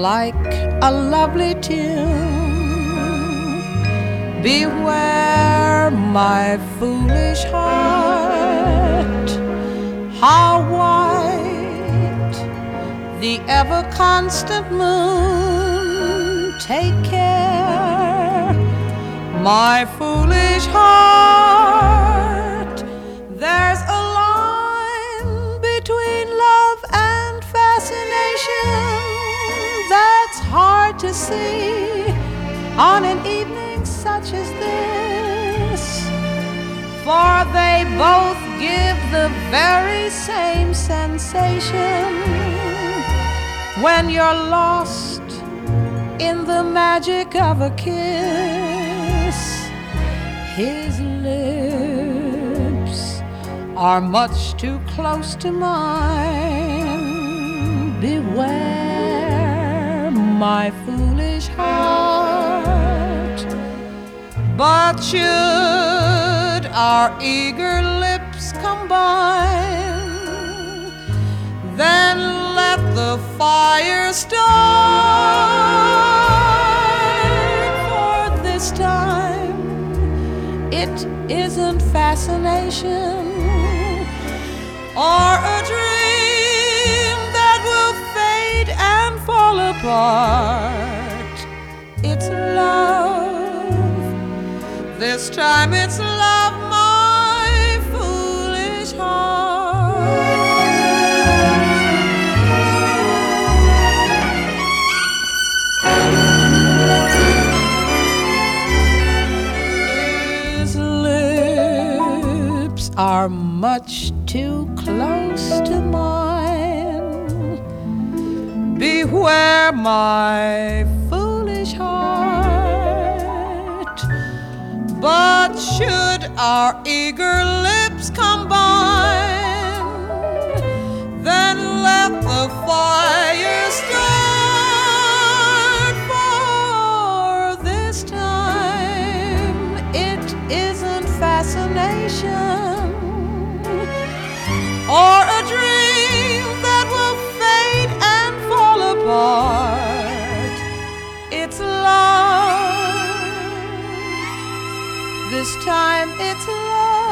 like a lovely tune. Beware, my foolish heart, how white the ever-constant moon. Take care, my foolish heart, there's a line between love and fascination that's hard to see on an evening such as this, for they both give the very same sensation when you're lost in the magic of a kiss. His lips are much too close to mine. Beware, my foolish heart. But should our eager lips combine, then let the fire start. For this time it isn't fascination or a dream that will fade and fall apart. It's love. This time it's love, my foolish heart. His lips are much too close to mine. Beware, my foolish heart. But should our eager lips combine, then let the fire start. For this time it isn't fascination or a dream that will fade and fall apart. It's love. This time it's love.